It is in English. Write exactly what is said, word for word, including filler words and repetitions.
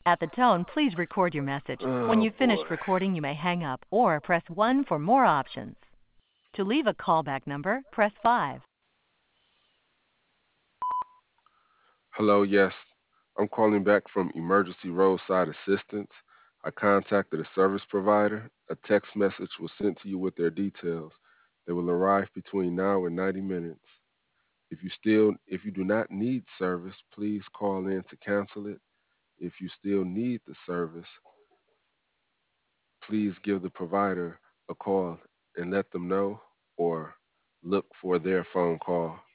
At the tone, please record your message. When Oh you've boy. finished recording, you may hang up or press one for more options. To leave a callback number, press five. Hello, yes. I'm calling back from Emergency Roadside Assistance. I contacted a service provider. A text message was sent to you with their details. They will arrive between now and ninety minutes. If you still if you do not need service, please call in to cancel it. If you still need the service, please give the provider a call and let them know or look for their phone call.